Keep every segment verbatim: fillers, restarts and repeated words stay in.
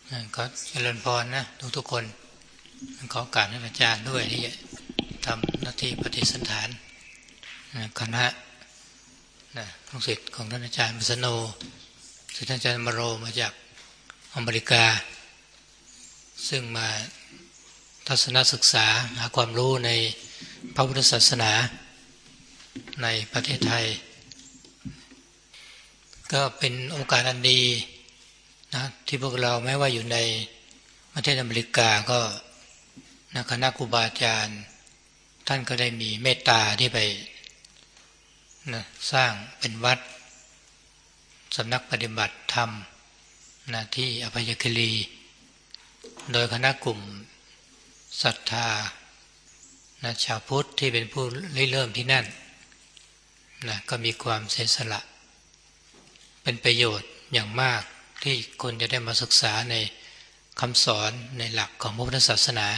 ก็เจริญพรนะทุกทุกคนขอการให้อาจารย์ด้วยที่ทำหน้าที่ปฏิสันถานคณะนะลูกศิษย์ของท่านอาจารย์มิสโนศิษย์ท่านอาจารย์มโรมาจากอเมริกาซึ่งมาทัศนศึกษาหาความรู้ในพระพุทธศาสนาในประเทศไทยก็เป็นโอกาสอันดีนะที่พวกเราแม้ว่าอยู่ในประเทศอเมริกาก็นะคณะครูบาอาจารย์ท่านก็ได้มีเมตตาที่ไปนะสร้างเป็นวัดสำนักปฏิบัติธรรมนะที่อภัยคีรีโดยคณะกลุ่มศรัทธานะชาวพุทธที่เป็นผู้ริเริ่มที่นั่นนะก็มีความเสียสละเป็นประโยชน์อย่างมากที่คนจะได้มาศึกษาในคำสอนในหลักของพระพุทธศาสนา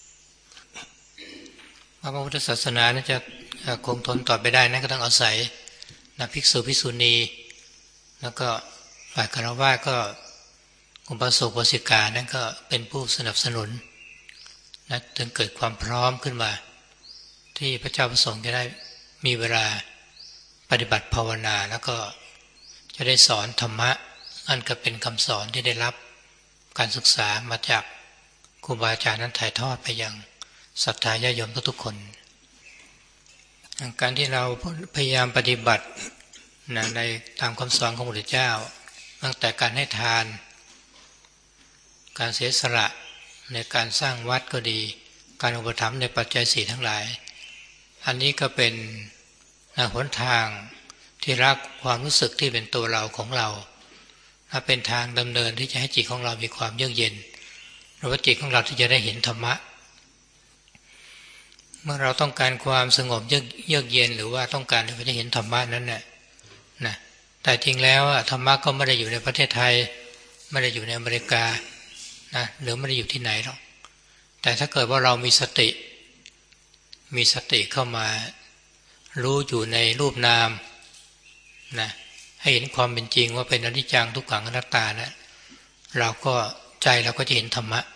พระพุทธศาสนานั้นจะคงทนต่อไปได้นั้นก็ต้องอาศัยนะภิกษุภิกษุณีแล้วก็ฝ่ายคฤหัสถ์ก็อุบาสกอุบาสิกานั้นก็เป็นผู้สนับสนุนนะถึงเกิดความพร้อมขึ้นมาที่พระเจ้าประสงค์จะได้มีเวลาปฏิบัติภาวนาแล้วก็จะได้สอนธรรมะอันก็เป็นคำสอนที่ได้รับการศึกษามาจากครูบาอาจารย์นั้นถ่ายทอดไปยังศรัทธาญาติโยมทุกๆคนการที่เราพยายามปฏิบัตินะในตามคำสอนของพระพุทธเจ้าตั้งแต่การให้ทานการเสียสละในการสร้างวัดก็ดีการอุปถัมภ์ในปัจจัยสี่ทั้งหลายอันนี้ก็เป็นหนทางที่รักความรู้สึกที่เป็นตัวเราของเราถ้าเป็นทางดำเนินที่จะให้จิตของเรามีความเยือกเย็นหรือว่าจิตของเราที่จะได้เห็นธรรมะเมื่อเราต้องการความสงบเยือกเยือกเย็นหรือว่าต้องการที่จะเห็นธรรมะนั้นน่ะนะแต่จริงแล้วธรรมะก็ไม่ได้อยู่ในประเทศไทยไม่ได้อยู่ในอเมริกานะหรือไม่ได้อยู่ที่ไหนหรอกแต่ถ้าเกิดว่าเรามีสติมีสติเข้ามารู้อยู่ในรูปนามนะให้เห็นความเป็นจริงว่าเป็นอนิจจังทุกขังอนัตตานะเราก็ใจเราก็จะเห็นธรรมะ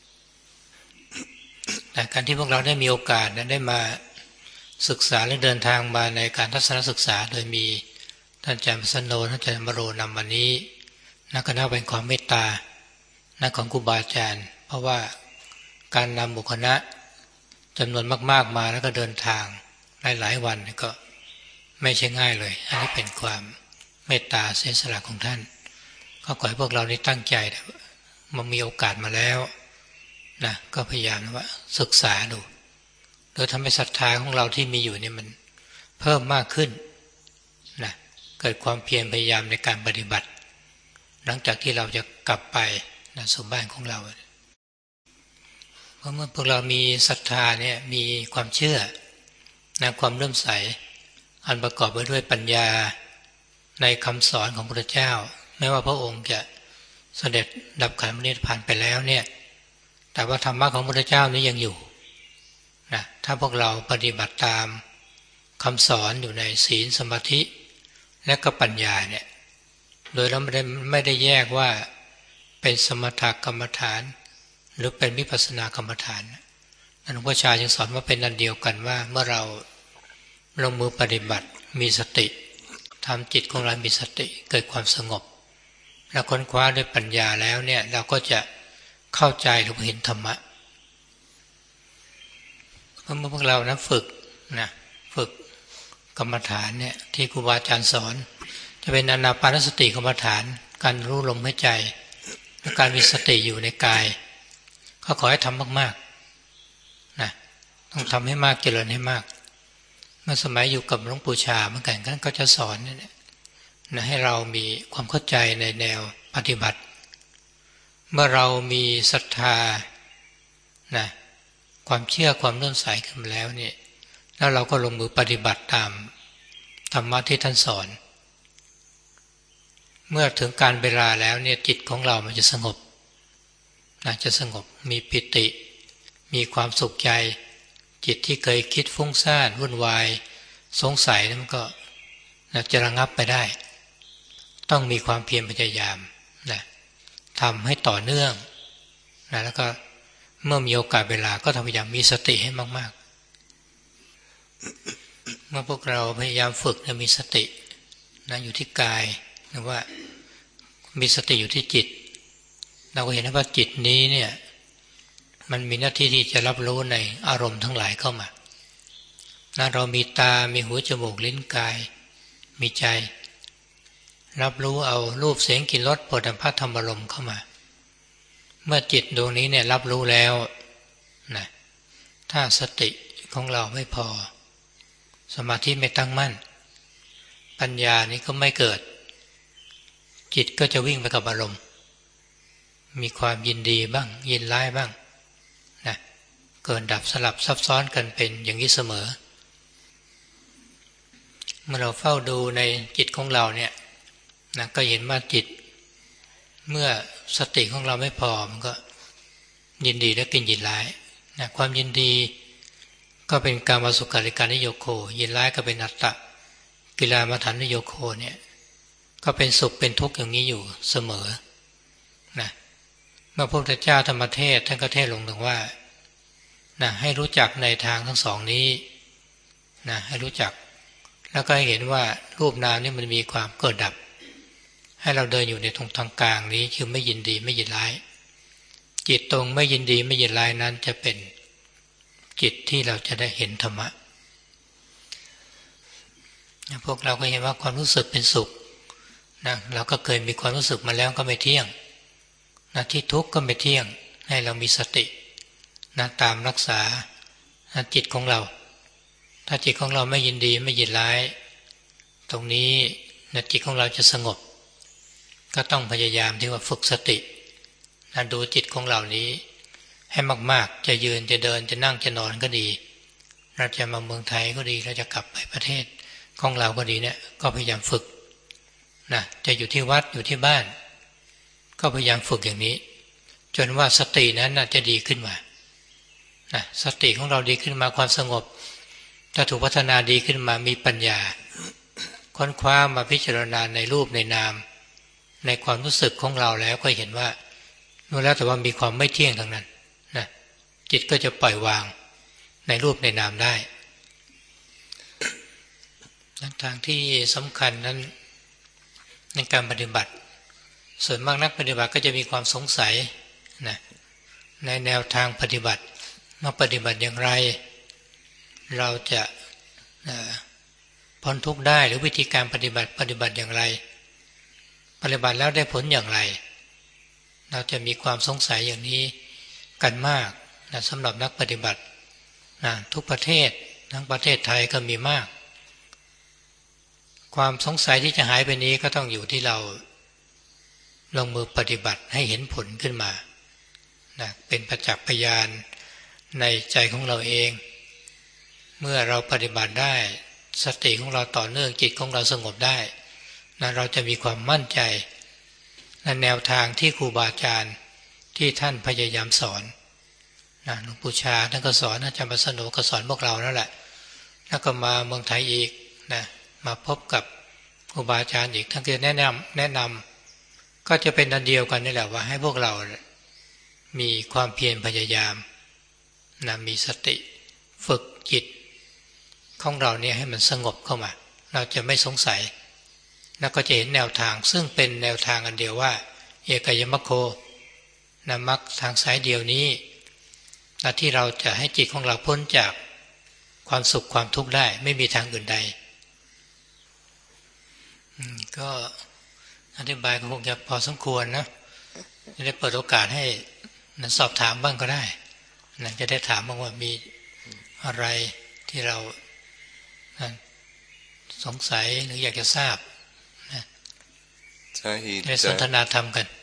แต่การที่พวกเราได้มีโอกาสนะได้มาศึกษาและเดินทางมาในการทัศนศึกษาโดยมีท่านอาจารย์สโนท่านอาจารย์มโรนำวันนี้นักก็น่าเป็นความเมตตานะของครูบาอาจารย์เพราะว่าการนำหมู่คณะจำนวนมากๆมาแล้วก็เดินทางหลายๆวันก็ไม่ใช่ง่ายเลยอันนี้เป็นความเมตตาเสียสละของท่านก็ขอให้พวกเราได้ตั้งใจมันมีโอกาสมาแล้วนะก็พยายามว่าศึกษาดูโดยทำให้ศรัทธาของเราที่มีอยู่นี่มันเพิ่มมากขึ้นนะเกิดความเพียรพยายามในการปฏิบัติหลังจากที่เราจะกลับไปนะสู่บ้านของเราเพราะเมื่อพวกเรามีศรัทธาเนี่ยมีความเชื่อนะความเริ่มใสอันประกอบไปด้วยปัญญาในคำสอนของพระพุทธเจ้าแม้ว่าพระองค์จะเสด็จดับขันธ์นิพพานไปแล้วเนี่ยแต่ว่าธรรมะของพระพุทธเจ้านี้ยังอยู่นะถ้าพวกเราปฏิบัติตามคำสอนอยู่ในศีลสมาธิและก็ปัญญาเนี่ยโดยเราไม่ได้ไม่ได้แยกว่าเป็นสมถกรรมฐานหรือเป็นวิปัสสนากรรมฐานหลวงพ่อชาจึงสอนว่าเป็นอันเดียวกันว่าเมื่อเราลงมือปฏิบัติมีสติทำจิตของเรามีสติเกิดความสงบแล้วค้นคว้าด้วยปัญญาแล้วเนี่ยเราก็จะเข้าใจหรือเห็นธรรมะเพราะเมื่อพวกเรานะฝึกนะฝึกกรรมฐานเนี่ยที่ครูบาอาจารย์สอนจะเป็นอานาปานสติกรรมฐานการรู้ลมหายใจและการมีสติอยู่ในกายก็ขอให้ทำมากๆนะต้องทำให้มากเจริญให้มากเมื่อสมัยอยู่กับหลวงปู่ชาเหมือนกันท่านก็จะสอนเนี่ยนะให้เรามีความเข้าใจในแนวปฏิบัติเมื่อเรามีศรัทธานะความเชื่อความเลื่อมใสขึ้นมาแล้วเนี่ยแล้วเราก็ลงมือปฏิบัติตามธรรมะที่ท่านสอนเมื่อถึงการเวลาแล้วเนี่ยจิตของเรามันจะสงบนะจะสงบมีปิติมีความสุขใจจิตที่เคยคิดฟุ้งซ่านวุ่นวายสงสัยนั้นมันก็จะระงับไปได้ต้องมีความเพียรพยายามนะทำให้ต่อเนื่องนะแล้วก็เมื่อมีโอกาสเวลาก็พยายามมีสติให้มากๆเมื่อพวกเราพยายามฝึกนะมีสตินะอยู่ที่กายหรือว่ามีสติอยู่ที่จิตเราก็เห็นว่าจิตนี้เนี่ยมันมีหน้าที่ที่จะรับรู้ในอารมณ์ทั้งหลายเข้ามานะเรามีตามีหูจมูกลิ้นกายมีใจรับรู้เอารูปเสียงกลิ่นรสโผฏฐัพพะธรรมารมณ์เข้ามาเมื่อจิตดวงนี้เนี่ยรับรู้แล้วนะถ้าสติของเราไม่พอสมาธิไม่ตั้งมั่นปัญญานี้ก็ไม่เกิดจิตก็จะวิ่งไปกับอารมณ์มีความยินดีบ้างยินร้ายบ้างนะเกิดดับสลับซับซ้อนกันเป็นอย่างนี้เสมอเมื่อเราเฝ้าดูในจิตของเราเนี่ยนะก็เห็นว่าจิตเมื่อสติของเราไม่พอมันก็ยินดีและกินยินร้ายนะความยินดีก็เป็นกามสุขาริการนิโยโคยินร้ายก็เป็นอัตตะกิลามัฏฐานิโยโคเนี่ยก็เป็นสุขเป็นทุกข์อย่างนี้อยู่เสมอนะเมื่อพระพุทธเจ้าธรรมเทศท่านก็เทศลงถึงว่านะให้รู้จักในทางทั้งสองนี้นะให้รู้จักแล้วก็ให้เห็นว่ารูปนามนี่มันมีความเกิดดับให้เราเดินอยู่ในตรงทางกลางนี้คือไม่ยินดีไม่ยินร้ายจิตตรงไม่ยินดีไม่ยินร้ายนั้นจะเป็นจิตที่เราจะได้เห็นธรรมะพวกเราก็เห็นว่าความรู้สึกเป็นสุขนะเราก็เคยมีความรู้สึกมาแล้วก็ไม่เที่ยงนะที่ทุกข์ก็ไม่เที่ยงให้เรามีสตินะตามรักษานะจิตของเราถ้าจิตของเราไม่ยินดีไม่ยินร้ายตรงนี้นะจิตของเราจะสงบก็ต้องพยายามที่ว่าฝึกสตินะดูจิตของเรานี้ให้มากๆจะยืนจะเดินจะนั่งจะนอนก็ดีเราจะมาเมืองไทยก็ดีเราจะกลับไปประเทศของเราก็ดีเนี่ยก็พยายามฝึกนะจะอยู่ที่วัดอยู่ที่บ้านก็พยายามฝึกอย่างนี้จนว่าสตินั้นน่ะจะดีขึ้นมานะสติของเราดีขึ้นมาความสงบถ้าถูกพัฒนาดีขึ้นมามีปัญญาค้นคว้ามาพิจารณาในรูปในนามในความรู้สึกของเราแล้วก็เห็นว่ารู้แล้วแต่ว่ามีความไม่เที่ยงทั้งนั้นนะจิตก็จะปล่อยวางในรูปในนามได้ทางที่สำคัญนั้นในการปฏิบัติส่วนมากนักปฏิบัติก็จะมีความสงสัยนะในแนวทางปฏิบัติมาปฏิบัติอย่างไรเราจะพ้นทุกข์ได้หรือวิธีการปฏิบัติปฏิบัติอย่างไรปฏิบัติแล้วได้ผลอย่างไรเราจะมีความสงสัยอย่างนี้กันมากนะสำหรับนักปฏิบัตินะทุกประเทศทั้งประเทศไทยก็มีมากความสงสัยที่จะหายไปนี้ก็ต้องอยู่ที่เราลงมือปฏิบัติให้เห็นผลขึ้นมานะเป็นประจักษ์พยานในใจของเราเองเมื่อเราปฏิบัติได้สติของเราต่อเนื่องจิตของเราสงบได้นะเราจะมีความมั่นใจในแนวทางที่ครูบาอาจารย์ที่ท่านพยายามสอนนะหลวงปู่ชาท่านก็สอนอาจารย์ประสโนก็สอนพวกเรานั่นแหละแล้วก็มาเมืองไทยอีกนะมาพบกับครูบาอาจารย์อีกท่านก็แนะนำแนะนำก็จะเป็นอันเดียวกันนี่แหละว่าให้พวกเรามีความเพียรพยายามนะมีสติฝึกจิตของเราเนี่ยให้มันสงบเข้ามาเราจะไม่สงสัยแล้วก็จะเห็นแนวทางซึ่งเป็นแนวทางอันเดียวว่าเอกยมัคโคนะมรรคทางสายเดียวนี้นะที่เราจะให้จิตของเราพ้นจากความสุขความทุกข์ได้ไม่มีทางอื่นใดก็อธิบายก็คงจะพอสมควรนะจะได้เปิดโอกาสให้นะสอบถามบ้างก็ได้นะจะได้ถามบ้างว่ามีอะไรที่เรานะสงสัยหรืออยากจะทราบนะได้สนทนาธรรมกัน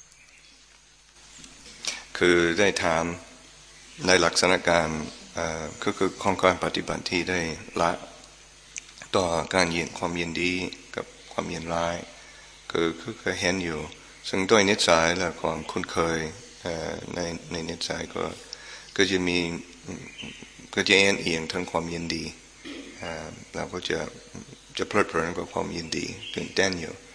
คือได้ถามในลักษณะการก็คือของการปฏิบัติที่ได้ละต่อการยินความยินดีกับความยินร้ายคือคือเคยเห็นอยู่ซึ่งโดยนิสัยและความคุ้นเคยในในนิสัยก็ก็จะมีก็จะเอ็นเอียงทั้งความยินดีเราก็จะจะเพลิดเพลินกับความยินดีตื่นเต้นอยู่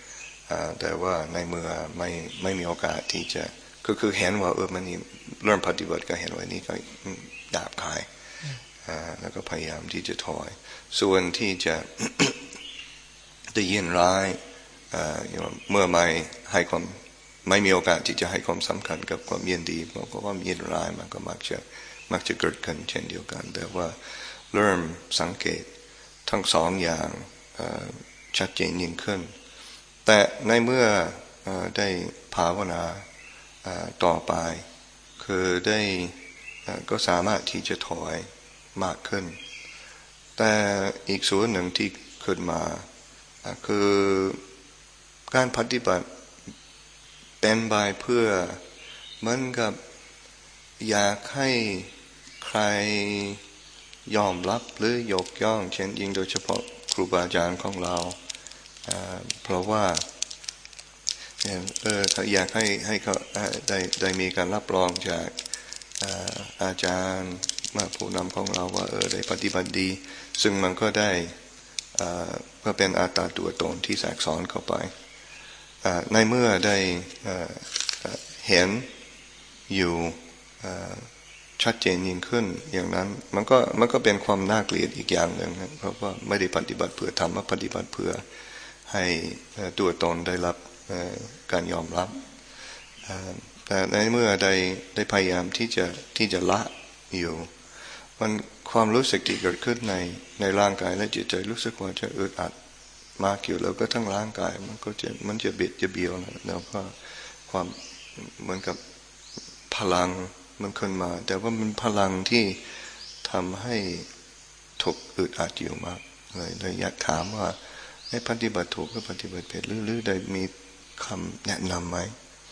แต่ว่าในเมื่อไม่ไม่มีโอกาสที่จะก็คือเห็นว่าเออมันนี่เริ่มปฏิบัติก็เห็นว่านี่ก็ดาบขายแล้วก็พยายามที่จะถอยส่วนที่จะ ได้ยินร้ายเมื่อไม่ให้ความไม่มีโอกาสที่จะให้ความสำคัญกับความยินดีเพราะว่ายินร้ายมันก็มักจะมักจะเกิดขึ้นเช่นเดียวกันแต่ว่าเริ่มสังเกตทั้งสองอย่างชัดเจนยิ่งขึ้นแต่ในเมื่อได้ภาวนาต่อไปคือได้ก็สามารถที่จะถอยมากขึ้นแต่อีกส่วนหนึ่งที่ขึ้นมาคือการปฏิบัติเป็นไปเพื่อเหมือนกับอยากให้ใครยอมรับหรือยกย่องเช่นยิ่งโดยเฉพาะครูบาอาจารย์ของเราเพราะว่าเอออยากให้ให้เขาได้ได้มีการรับรองจากอาจารย์มาผู้นำของเราว่าเออได้ปฏิบัติดีซึ่งมันก็ได้เพื่อเป็นอัตตาตัวตนที่แทรกซ้อนเข้าไปในเมื่อได้เห็นอยู่ชัดเจนยิ่งขึ้นอย่างนั้นมันก็มันก็เป็นความน่าเกลียดอีกอย่างหนึ่งเพราะว่าไม่ได้ปฏิบัติเพื่อธรรมปฏิบัติเพื่อให้ตัวตนได้รับการยอมรับแต่ในเมื่อได้ได้พยายามที่จะที่จะละอยู่มันความรู้สึกที่เกิดขึ้นในในร่างกายและจิตใจรู้สึกว่าจะอึดอัดมากอยู่แล้วก็ทั้งร่างกายมันก็จะมันจะเบียดจะเบียวนะแล้วก็ความเหมือนกับพลังมันขึ้นมาแต่ว่ามันพลังที่ทำให้ถูกอึดอัดอยู่มากเลยเลยอยากถามว่าให้ปฏิบัติถูกหรือปฏิบัติผิดหรือหรือได้มีคำแนะนำไหม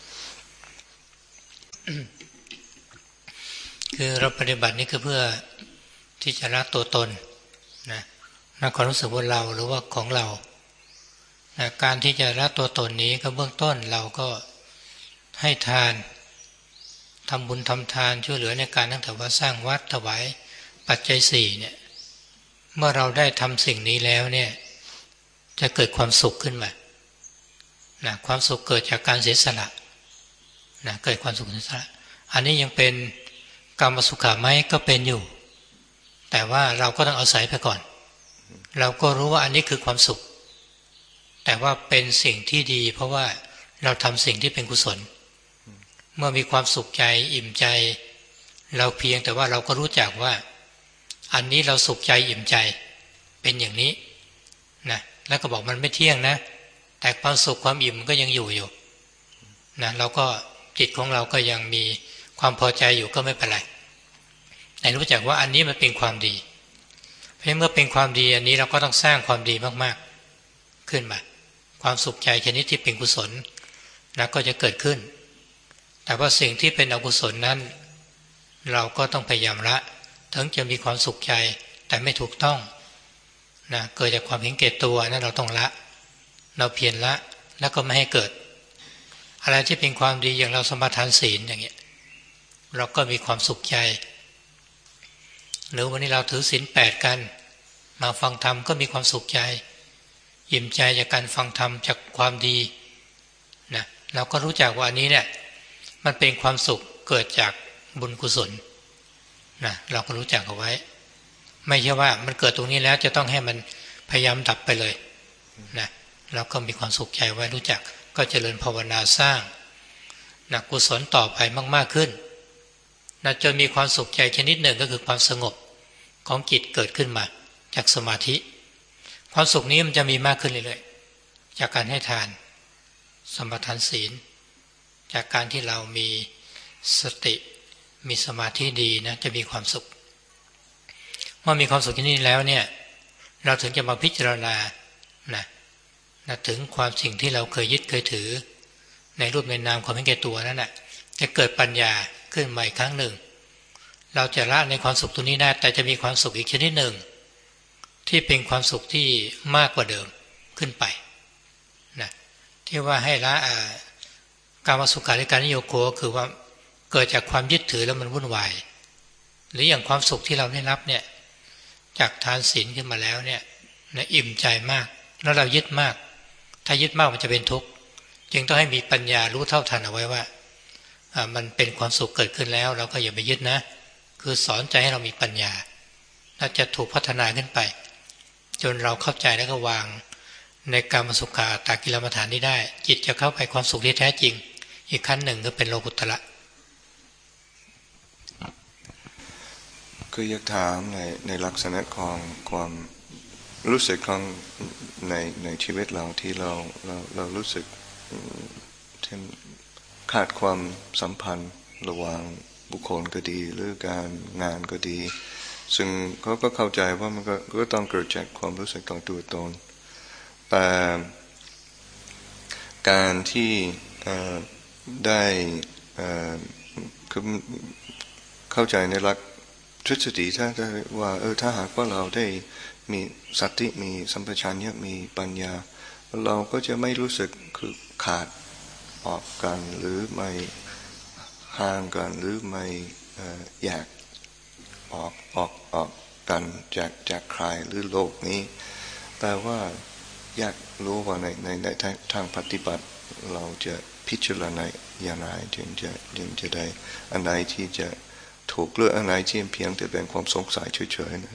คือเราปฏิบัตินี่คือเพื่อที่จะละตัวตนนะละความรู้สึกว่าเราหรือว่าของเรานะการที่จะละตัวตนนี้ก็เบื้องต้นเราก็ให้ทานทำบุญทำทานช่วยเหลือในการตั้งแต่ว่าสร้างวัดถวายปัจจัยสี่เนี่ยเมื่อเราได้ทำสิ่งนี้แล้วเนี่ยจะเกิดความสุขขึ้นมานะความสุขเกิดจากการเสียสละนะเกิดความสุขเสียสละอันนี้ยังเป็นกรรมสุขาไหมก็เป็นอยู่แต่ว่าเราก็ต้องอาศัยไปก่อนเราก็รู้ว่าอันนี้คือความสุขแต่ว่าเป็นสิ่งที่ดีเพราะว่าเราทำสิ่งที่เป็นกุศลเมื่อมีความสุขใจอิ่มใจเราเพียงแต่ว่าเราก็รู้จักว่าอันนี้เราสุขใจอิ่มใจเป็นอย่างนี้นะแล้วก็บอกมันไม่เที่ยงนะแต่ความสุขความอิ่มก็ยังอยู่อยู่นะเราก็จิตของเราก็ยังมีความพอใจอยู่ก็ไม่เป็นไรแต่รู้จักว่าอันนี้มันเป็นความดีเพราะเมื่อเป็นความดีอันนี้เราก็ต้องสร้างความดีมากๆขึ้นมาความสุขใจชนิดที่เป็นกุศลนะก็จะเกิดขึ้นแต่ว่าสิ่งที่เป็นอกุศลนั้นเราก็ต้องพยายามละถึงจะมีความสุขใจแต่ไม่ถูกต้องนะเกิดจากความเห็นแก่ตัวนั้นเราต้องละเราเพียรละแล้วก็ไม่ให้เกิดอะไรที่เป็นความดีอย่างเราสมาทานศีลอย่างเงี้ยเราก็มีความสุขใจหรือวันนี้เราถือศีลแปดกันมาฟังธรรมก็มีความสุขใจอิ่มใจจากการฟังธรรมจากความดีนะเราก็รู้จักว่าอันนี้เนี่ยมันเป็นความสุขเกิดจากบุญกุศลนะเราก็รู้จักเอาไว้ไม่ใช่ว่ามันเกิดตรงนี้แล้วจะต้องให้มันพยายามดับไปเลยนะเราก็มีความสุขใจไว้รู้จักก็เจริญภาวนาสร้างนะกุศลต่อไปมากๆขึ้นนะจนมีความสุขใจชนิดหนึ่งก็คือความสงบของจิตเกิดขึ้นมาจากสมาธิความสุขนี้มันจะมีมากขึ้นเรื่อยๆจากการให้ทานสมาทานศีลจากการที่เรามีสติมีสมาธิดีนะจะมีความสุขเมื่อมีความสุขที่นี่แล้วเนี่ยเราถึงจะมาพิจารณานะนะถึงความสิ่งที่เราเคยยึดเคยถือในรูปในนามความเห็นแก่ตัวนั่นแหละจะเกิดปัญญาขึ้นมาอีกครั้งหนึ่งเราจะละในความสุขตัวนี้ได้แต่จะมีความสุขอีกชนิดหนึ่งที่เป็นความสุขที่มากกว่าเดิมขึ้นไปนะที่ว่าให้ละกามสุขาริการนิโยโกคือว่าเกิดจากความยึดถือแล้วมันวุ่นวายหรืออย่างความสุขที่เราได้รับเนี่ยจากทานศีลขึ้นมาแล้วเนี่ยนะอิ่มใจมากแล้วเรายึดมากถ้ายึดมากมันจะเป็นทุกข์จึงต้องให้มีปัญญารู้เท่าทันเอาไว้ว่ามันเป็นความสุขเกิดขึ้นแล้วเราก็อย่าไปยึดนะคือสอนใจให้เรามีปัญญาน่าจะถูกพัฒนาขึ้นไปจนเราเข้าใจแล้วก็วางในกามสุขาตากิลมัฏฐานนี้ได้จิตจะเข้าไปความสุขที่แท้จริงอีกขั้นหนึ่งก็เป็นโลกุตระคืออยากถามในในลักษณะของความรู้สึกของในในชีวิตเราที่เราเราเรารู้สึกเช่นขาดความสัมพันธ์ระหว่างบุคคลก็ดีหรือการงานก็ดีซึ่งเขาก็เข้าใจว่ามันก็ก็ต้องเกิดจากความรู้สึกของตัวตนแต่การที่ได้คือเข้าใจในหลักทฤษฎีถ้าว่าเออถ้าหากว่าเราได้มีสติมีสัมปชัญญะมีปัญญาเราก็จะไม่รู้สึกคือขาดออกกันหรือไม่ห่างกันหรือไม่แยกออกออกออกกันจากจากใครหรือโลกนี้แต่ว่าอยากรู้ว่าในในในทางปฏิบัติเราจะพิจารณาอย่างไรจึงจะจึงจะได้อันไหนที่จะถูกหรืออันไหนที่เพียงแต่เป็นความสงสัยเฉยๆนะ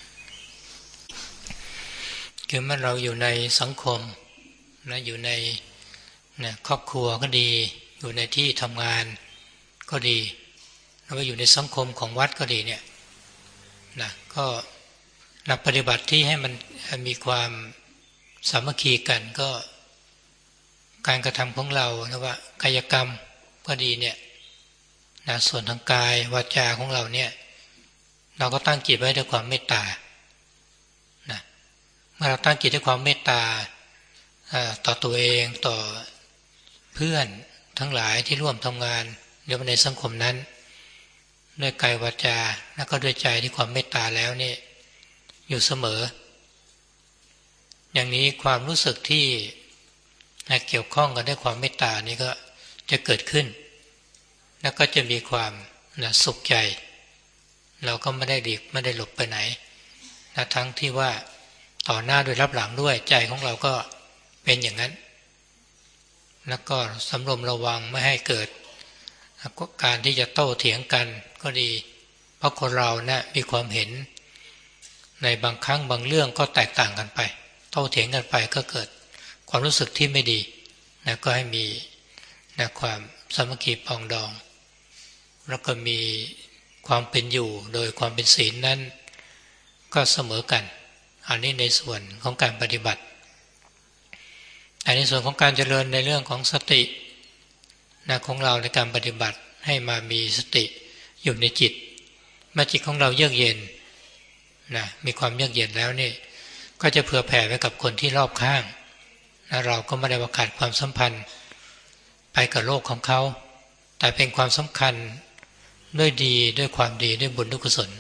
คือเมื่อเราอยู่ในสังคมนะอยู่ในนะครอบครัวก็ดีอยู่ในที่ทำงานก็ดีหรือว่าอยู่ในสังคมของวัดก็ดีเนี่ยนะก็หลักปฏิบัติที่ให้มันมีความสามัคคีกันก็การกระทำของเราหรือว่ากายกรรมก็ดีเนี่ยนะส่วนทางกายวาจาของเราเนี่ยเราก็ตั้งจิตไว้ด้วยความเมตตานะเมื่อเราตั้งจิตด้วยความเมตตาต่อตัวเองต่อเพื่อนทั้งหลายที่ร่วมทำงานหรือในสังคมนั้นด้วยกายวาจาแล้วก็ด้วยใจที่ความเมตตาแล้วนี่อยู่เสมออย่างนี้ความรู้สึกที่เกี่ยวข้องกันด้วยความเมตตานี้ก็จะเกิดขึ้นแล้วก็จะมีความนะสุขใจเราก็ไม่ได้ดีไม่ได้หลบไปไหนนะทั้งที่ว่าต่อหน้าด้วยรับหลังด้วยใจของเราก็เป็นอย่างนั้นแล้วก็สำรวมระวังไม่ให้เกิดการที่จะโต้เถียงกันก็ดีเพราะคนเรานะมีความเห็นในบางครั้งบางเรื่องก็แตกต่างกันไปโต้เถียงกันไปก็เกิดความรู้สึกที่ไม่ดีนะก็ให้มีนะความสามัคคีปองดองแล้วก็มีความเป็นอยู่โดยความเป็นศีลนั้นก็เสมอกันอันนี้ในส่วนของการปฏิบัติอันในส่วนของการเจริญในเรื่องของสตินะของเราในการปฏิบัติให้มามีสติอยู่ในจิตเมื่อจิตของเราเยือกเย็นนะมีความเยือกเย็นแล้วนี่ก็จะเผื่อแผ่ไปกับคนที่รอบข้างนะเราก็ไม่ได้ว่าขาดความสัมพันธ์ไปกับโลกของเขาแต่เป็นความสำคัญด้วยดีด้วยความดีด้วยบุญด้วยกุศล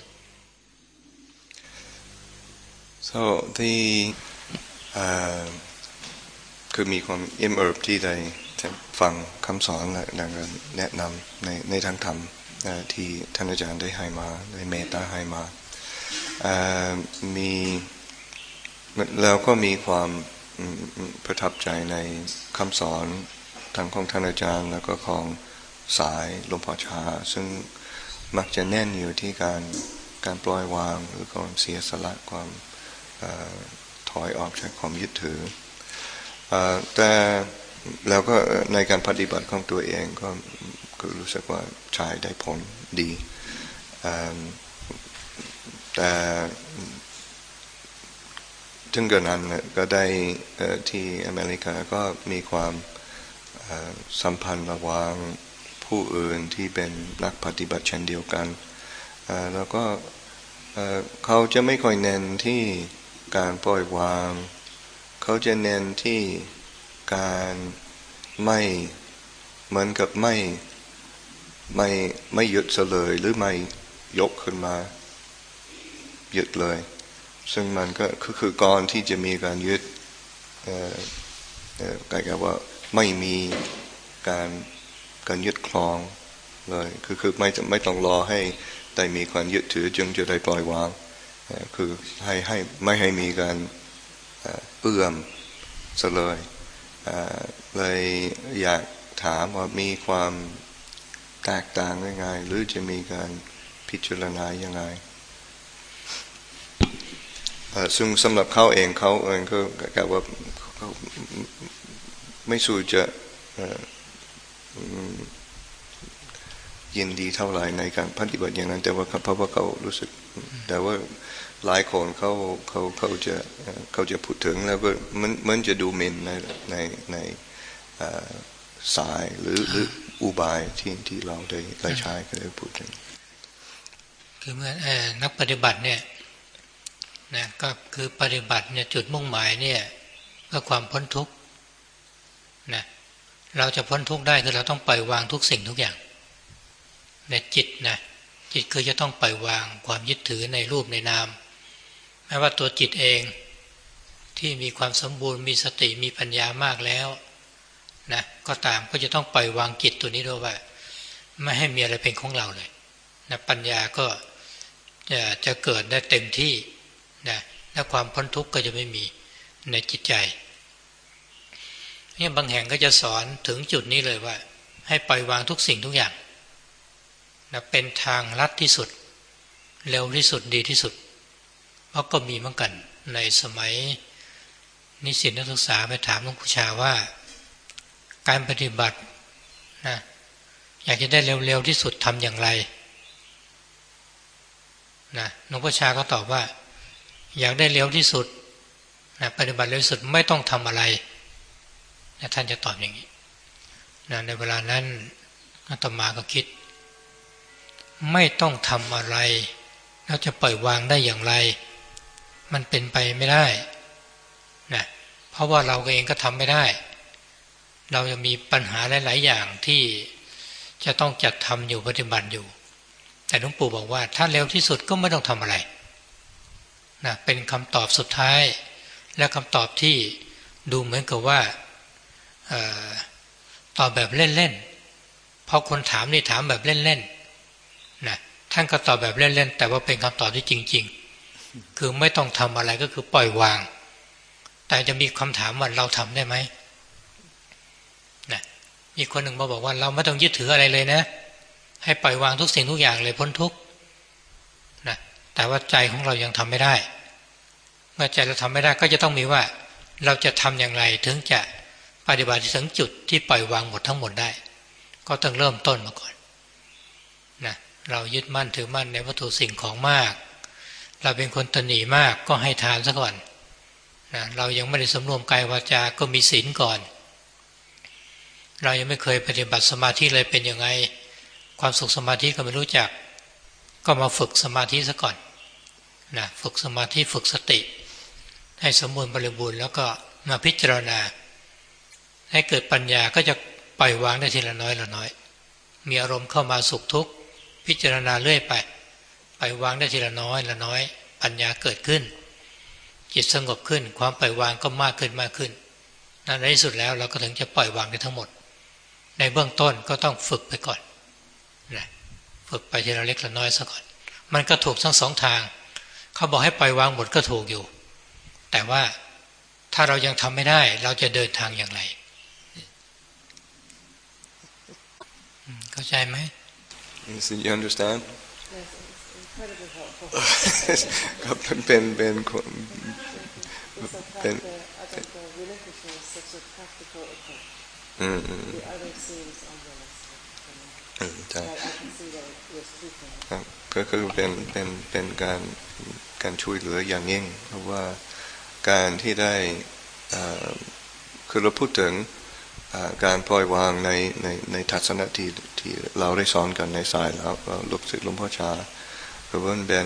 so the uh, คือมีความเอิ่มเอิบที่ได้ฟังคำสอนและแนะนำในในทางธรรมที่ท่านอาจารย์ได้ให้มาได้เมตตาให้มามีแล้วก็มีความประทับใจในคำสอนทางของท่านอาจารย์แล้วก็ของสายหลวงพ่อชาซึ่งมักจะแน่นอยู่ที่การการปล่อยวางหรือความเสียสละความถอยออกจากความยึดถือแต่แล้วก็ในการปฏิบัติของตัวเองก็ก็รู้สึกว่าใช้ได้ผลดีแต่ถึงกระนั้นก็ได้ที่อเมริกาก็มีความสัมพันธ์ระหว่างผู้อื่นที่เป็นนักปฏิบัติเช่นเดียวกันแล้วก็เขาจะไม่ค่อยเน้นที่การปล่อยวางเขาจะเน้นที่การไม่เหมือนกับไม่ไม่ไม่ยึดเสลยหรือไม่ยกขึ้นมายึดเลยซึ่งมันก็คือคือก่อนที่จะมีการยึดกลายกับว่าไม่มีการการยึดครองเลยคือคือไม่ไม่ต้องรอให้ได้มีความยึดถือจึงจะได้ปล่อยวางคือให้ให้ไม่ให้มีการเอื้อมเสลยเลยอยากถามว่ามีความแตกต่างยังไงหรือจะมีการพิจารณายังไงซึ่งสำหรับเขาเองเขาเองก็กล่าวว่าเขาไม่สู้จะยินดีเท่าไหร่ในการปฏิบัติอย่างนั้นแต่ว่าเพราะว่าเขารู้สึกแต่ว่าหลายคนเขาเขาเขาจะเขาจะพูดถึงแล้วก็มันมันจะดูหมิ่นในในในสายหรือหรืออุบายที่ที่เราได้ได้ใช้ก็ได้พูดถึงคือเมื่อนักปฏิบัติเนี่ยนะก็คือปฏิบัติเนี่ยจุดมุ่งหมายเนี่ยเพื่อความพ้นทุกข์นะเราจะพ้นทุกข์ได้คือเราต้องปล่อยวางทุกสิ่งทุกอย่างในจิตนะจิตคือจะต้องปล่อยวางความยึดถือในรูปในนามแม้ว่าตัวจิตเองที่มีความสมบูรณ์มีสติมีปัญญามากแล้วนะก็ตามก็จะต้องปล่อยวางจิตตัวนี้ด้วยว่าไม่ให้มีอะไรเป็นของเราเลยนะปัญญาก็จะจะเกิดได้เต็มที่นะและความพ้นทุกข์ก็จะไม่มีในจิตใจนี่บางแห่งก็จะสอนถึงจุดนี้เลยว่าให้ปล่อยวางทุกสิ่งทุกอย่างนะเป็นทางลัดที่สุดเร็วที่สุดดีที่สุดเพราะก็มีเหมือนกันในสมัยนิสิตนักศึกษาไปถามหลวงปู่ชาว่าการปฏิบัตินะอยากจะได้เร็วๆที่สุดทำอย่างไรนะหลวงปู่ชาก็ตอบว่าอยากได้เร็วที่สุดนะปฏิบัติเร็วที่สุดไม่ต้องทำอะไรนะท่านจะตอบอย่างนี้นะในเวลานั้นอาตมาก็คิดไม่ต้องทำอะไรแล้วจะปล่อยวางได้อย่างไรมันเป็นไปไม่ได้นะเพราะว่าเราเองก็ทำไม่ได้เราจะมีปัญหาหลายๆอย่างที่จะต้องจัดทำอยู่ปฏิบัติอยู่แต่หลวงปู่บอกว่าถ้าเร็วที่สุดก็ไม่ต้องทำอะไรนะเป็นคำตอบสุดท้ายและคำตอบที่ดูเหมือนกับว่าเอ่อตอบแบบเล่นๆเพราะคนถามนี่ถามแบบเล่นๆนะท่านก็ตอบแบบเล่นๆแต่ว่าเป็นคำตอบที่จริงๆคือไม่ต้องทำอะไรก็คือปล่อยวางแต่จะมีคำถามว่าเราทำได้ไหมนะมีคนหนึ่งมาบอกว่าเราไม่ต้องยึดถืออะไรเลยนะให้ปล่อยวางทุกสิ่งทุกอย่างเลยพ้นทุกข์นะแต่ว่าใจของเรายังทำไม่ได้เมื่อใจเราทำไม่ได้ก็จะต้องมีว่าเราจะทำอย่างไรถึงจะปฏิบัติถึงจุดที่ปล่อยวางหมดทั้งหมดได้ก็ต้องเริ่มต้นมาก่อนนะเรายึดมั่นถือมั่นในวัตถุสิ่งของมากเราเป็นคนตนีมากก็ให้ทานซะก่อนนะเรายังไม่ได้สำรวมกายวาจาก็มีศีลก่อนเรายังไม่เคยปฏิบัติสมาธิเลยเป็นยังไงความสุขสมาธิก็ไม่รู้จักก็มาฝึกสมาธิซะก่อนนะฝึกสมาธิฝึกสติให้สมบูรณ์บริบูรณ์แล้วก็มาพิจารณาให้เกิดปัญญาก็จะปล่อยวางได้ทีละน้อยละน้อยมีอารมณ์เข้ามาสุขทุกข์พิจารณาเรื่อยไปปล่อยวางได้ทีละน้อยละน้อยปัญญาเกิดขึ้นจิตสงบขึ้นความปล่อยวางก็มากขึ้นมากขึ้นในที่สุดแล้วเราก็ถึงจะปล่อยวางได้ทั้งหมดในเบื้องต้นก็ต้องฝึกไปก่อนนะฝึกไปทีละเล็กละน้อยซะก่อนมันก็ถูกทั้งสองทางเขาบอกให้ปล่อยวางหมดก็ถูกอยู่แต่ว่าถ้าเรายังทำไม่ได้เราจะเดินทางอย่างไรเข้าใจไหม You understand? Yes, it's incredibly helpful. ครับเป็นเป็นคนเป็น I think the relinquishing is such a practical approach. อืมอืม The other seems unrealistic. อืมใช่ I can see that it was true for me. ครับก็คือเป็นเป็นเป็นการการช่วยเหลืออย่างยิ่งเพราะว่าการที่ได้คือเราพูดถึงการปล่อยวางในในในทัศนะที่ที่เราได้สอนกันในสายแล้วลูกศิษย์หลวงพ่อชาคือมันเป็น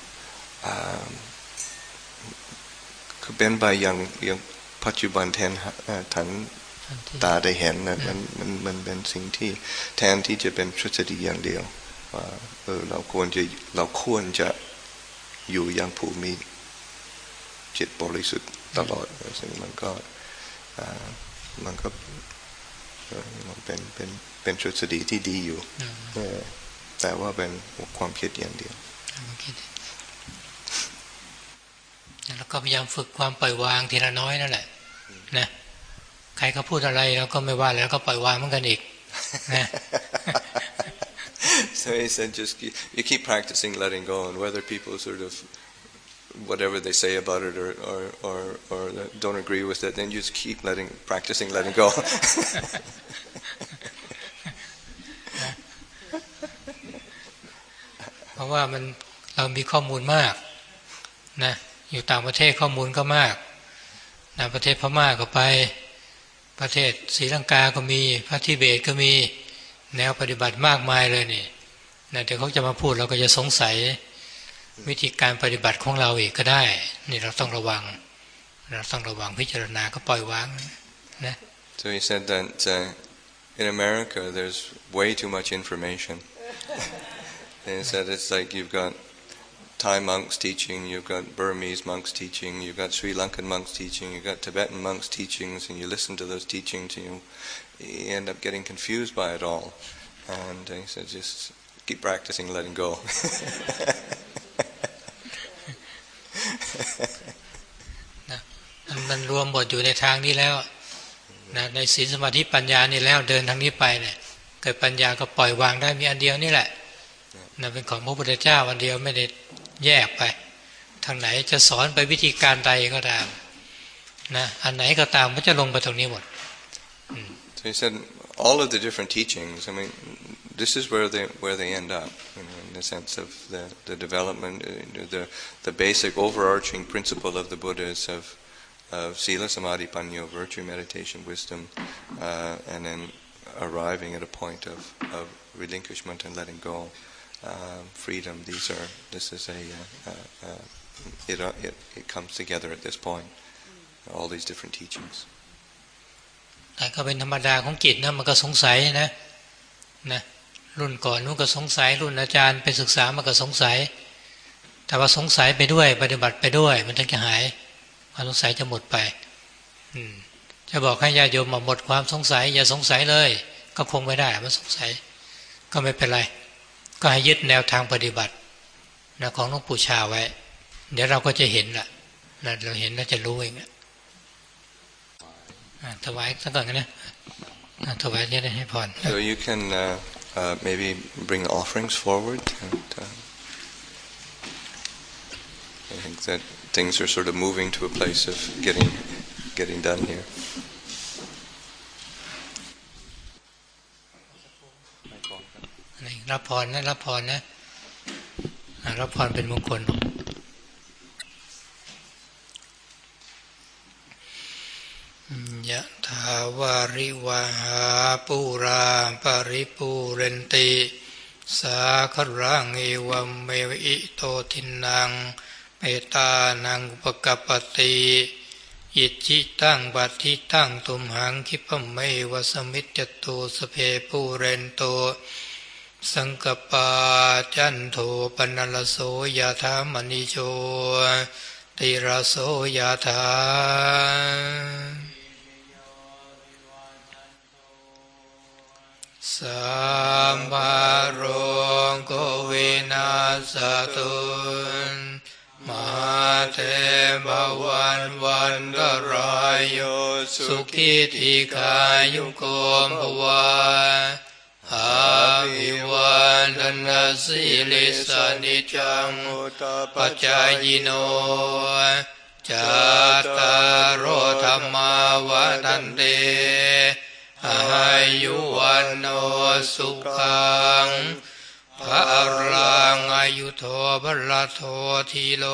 คือเป็นไปอย่างอย่างปัจจุบันแทนทันตาได้เห็นนะมันมันมันเป็นสิ่งที่แทนที่จะเป็นทฤษฎีอย่างเดียวว่าเออเราควรจะเราควรจะอยู่อย่างผู้มีจิตบริสุทธิ์ตลอดซึ่งมันก็มันก็มันเป็นเป็นเป็นทฤษฎีที่ดีอยู่แต่ว่าเป็นความคิดอย่างเดียวแล้วก็พยายามฝึกความปล่อยวางทีละน้อยนั่นแหละนะใครเขาพูดอะไรเราก็ไม่ว่าแล้วก็ปล่อยวางเหมือนกันอีกนะ So he said, just keep, you keep practicing letting go, and whether people sort of whatever they say about it or or or, or don't agree with it, then you just keep letting practicing letting go. เพราะว่ามันเรามีข้อมูลมากนะอยู่ต่างประเทศข้อมูลก็มากนะประเทศพม่าก็ไปประเทศศรีลังกาก็มีพระทิเบตก็มีแนวปฏิบัติมากมายเลยนี่นะเดี๋ยวเขาจะมาพูดเราก็จะสงสัยวิธีการปฏิบัติของเราอีกก็ได้นี่เราต้องระวังเราต้องระวังพิจารณาก็ปล่อยวางนะ So he said that uh, in America there's way too much information. And he said it's like you've got Thai monks teaching, you've got Burmese monks teaching, you've got Sri Lankan monks teaching, you've got Tibetan monks teachings, and you listen to those teachings and you, you end up getting confused by it all. And uh, he said just keep practicing letting go. นะมันรวมหมดอยู่ในทางนี้แล้วนะในศีลสมาธิปัญญานี่แล้วเดินทางนี้ไปเนี่ยเกิดปัญญาก็ปล่อยวางได้มีอันเดียวนี่แหละนะเป็นของพระพุทธเจ้าอันเดียวไม่ได้แยกไปทางไหนจะสอนไปวิธีการใดก็ตามนะอันไหนก็ตามมันจะลงไปตรงนี้หมด So he said all of the different teachings, I mean this is where they where they end up, you know, in the sense of the the development, the the basic overarching principle of the Buddhas of of sila, samadhi, panyo, virtue, meditation, wisdom, uh, and then arriving at a point of of relinquishment and letting go, uh, freedom. These are this is a uh, uh, uh, it, uh, it it comes together at this point. All these different teachings. แต่ก็เป็นธรรมดาของจิตนะมันก็สงสัยนะนะรุ่นก่อนนู้นก็สงสัยรุ่นอาจารย์ไปศึกษามันก็สงสัยแต่ว่าสงสัยไปด้วยปฏิบัติไปด้วยมันถึงจะหายความสงสัยจะหมดไปอืมจะบอกให้ญาติโยมหมดความสงสัยอย่าสงสัยเลยก็คงไม่ได้มันสงสัยก็ไม่เป็นไรก็ให้ยึดแนวทางปฏิบัตินะของหลวงปู่ชาไว้เดี๋ยวเราก็จะเห็นละนะเราเห็นแล้วจะรู้เองถวายสักก่อนนะถวายจะได้ให้พร So you can uh, uh, maybe bring the offerings forward. And, uh, I think that things are sort of moving to a place of getting getting done here. รับพรนะรับพรนะรับพรเป็นมงคลยะถาวาริวหาปุราปริปูเรนติสาครังเอวัมเมวิโตทินังเมตานังอุปกัปปติอิจิตังปัฏฐิตังตุมหังคิปะเมวะสมิจจตุสเพปูเรนโตสังกปาจันโทปนัลโสยะถามณิโชติระโสยะถาสัมภารโรโควินาศตุมาเตภวันวันตรายโยสุขิธิขายุโกภวะอาภิวันทนาสิลิสานิจังอุตปัจจายโนจัตตารโอธรรมาวทันเตอายุวันโนสุขังภะรังอายุโทภละโททีโล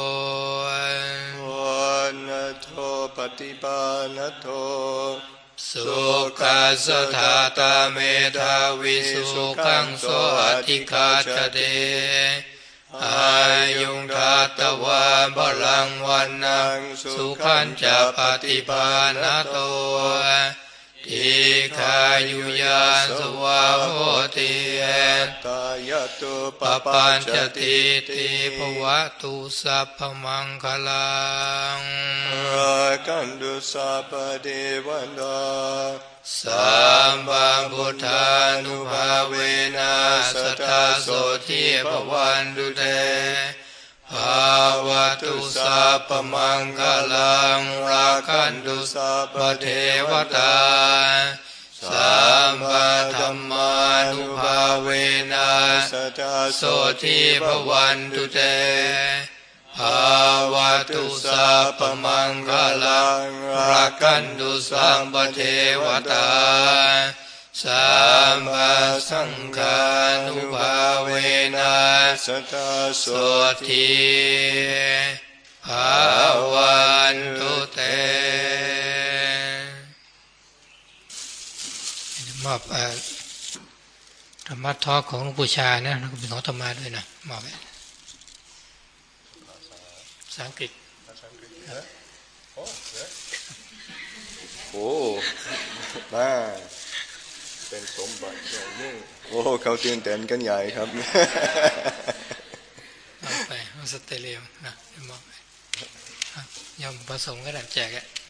วันโทปฏิปานโทสุขัสสถาตาเมธาวิสุขังโสอธิคาชเตอายุงทัตตวาบาลังวันนังสุขันจะปฏิปานโตทิคายุยาสวะโหติเอตายตุปปัญจติติภวตุสัพพมังคลังรากันตุสัพพเทวตาสัมมาพุทธานุภาเวนะสัทธาโสทิภวันตุเตภาวะตุสัพพมังคลังราคันตุสัพพเทวตาสัมมาธัมมานุภาเวนะสัทธโสทิภวันตุเตภาวะตุสัพพมังคลังราคันตุสัพพเทวตาสัมมาสังฆานุภาเวนะสัทธโสทิภวันตุเตมอบธรรมะทอของหลวงปู่ชานะแล้วก็เป็นของธรรมะด้วยนะมอบไปภาษาอังกฤษโอ้มาเป็นสมบัติอย่างยิ่งโอ้เขาตื่นเต้นกันใหญ่ครับเอาไปเอาสเตเลียมนะมอบไปยอมผสมก็ได้แจก